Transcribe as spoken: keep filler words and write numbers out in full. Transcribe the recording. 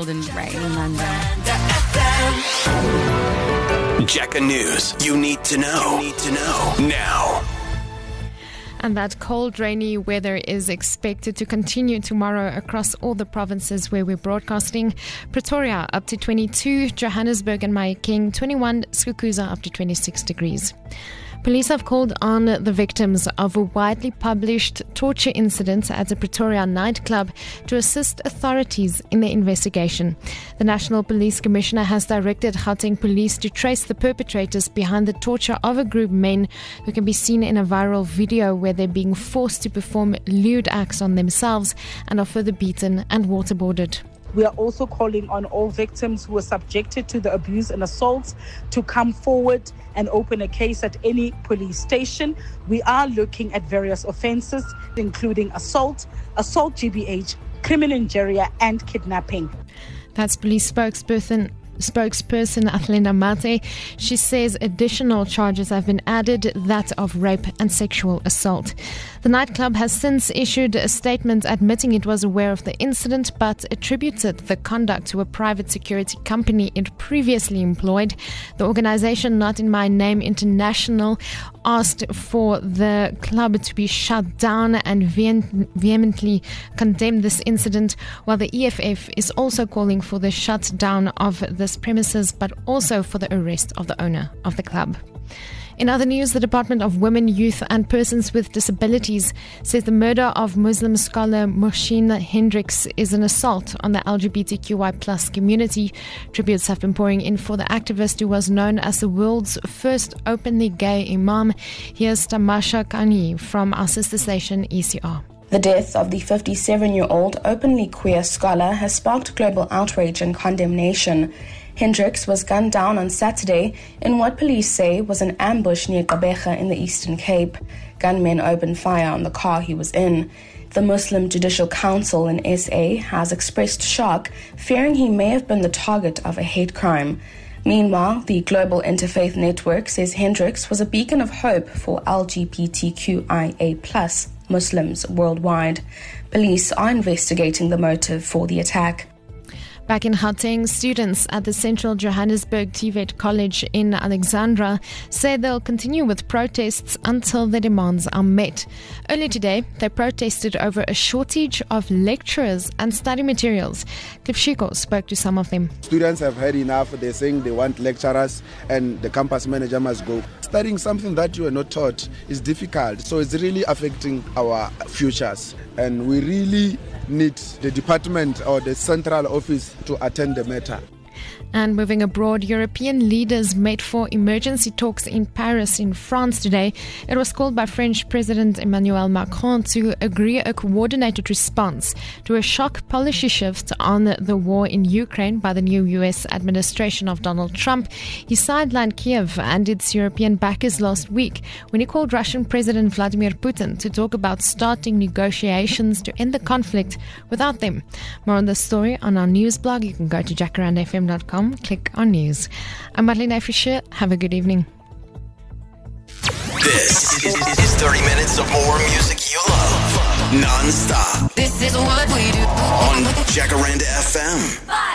cold and rain in London. Jacka News. You need to know. You need to know now. And that cold, rainy weather is expected to continue tomorrow across all the provinces where we're broadcasting. Pretoria up to twenty-two, Johannesburg and Mahikeng twenty-one, Skukuza up to twenty-six degrees. Police have called on the victims of a widely published torture incident at a Pretoria nightclub to assist authorities in the investigation. The National Police Commissioner has directed Gauteng Police to trace the perpetrators behind the torture of a group of men who can be seen in a viral video where they're being forced to perform lewd acts on themselves and are further beaten and waterboarded. We are also calling on all victims who were subjected to the abuse and assaults to come forward and open a case at any police station. We are looking at various offences, including assault, assault G B H, criminal injury, and kidnapping. That's police spokesperson. Spokesperson Athlenda Mate. She says additional charges have been added, that of rape and sexual assault. The nightclub has since issued a statement admitting it was aware of the incident but attributed the conduct to a private security company it previously employed. The organization Not In My Name International asked for the club to be shut down and vehemently condemned this incident, while the E F F is also calling for the shutdown of this premises but also for the arrest of the owner of the club. In other news, the Department of Women, Youth and Persons with Disabilities says the murder of Muslim scholar Mohsin Hendricks is an assault on the L G B T Q I plus community. Tributes have been pouring in for the activist who was known as the world's first openly gay imam. Here's Tamasha Kani from our sister station E C R. The death of the fifty-seven-year-old openly queer scholar has sparked global outrage and condemnation. Hendricks was gunned down on Saturday in what police say was an ambush near Gqeberha in the Eastern Cape. Gunmen opened fire on the car he was in. The Muslim Judicial Council in S A has expressed shock, fearing he may have been the target of a hate crime. Meanwhile, the Global Interfaith Network says Hendricks was a beacon of hope for L G B T Q I A plus Muslims worldwide. Police are investigating the motive for the attack. Back in Gauteng, students at the Central Johannesburg T V E T College in Alexandra say they'll continue with protests until their demands are met. Earlier today, they protested over a shortage of lecturers and study materials. Cliff Shiko spoke to some of them. Students have had enough. They're saying they want lecturers and the campus manager must go. Studying something that you are not taught is difficult, so it's really affecting our futures. And we really need the department or the central office to attend the matter. And moving abroad, European leaders met for emergency talks in Paris in France today. It was called by French President Emmanuel Macron to agree a coordinated response to a shock policy shift on the war in Ukraine by the new U S administration of Donald Trump. He sidelined Kiev and its European backers last week when he called Russian President Vladimir Putin to talk about starting negotiations to end the conflict without them. More on this story on our news blog. You can go to jacaranda f m dot com. Click on news. I'm Marlene Fisher. Have a good evening. This is, is thirty minutes of more music you love. Non-stop. This is what we do on Jacaranda F M.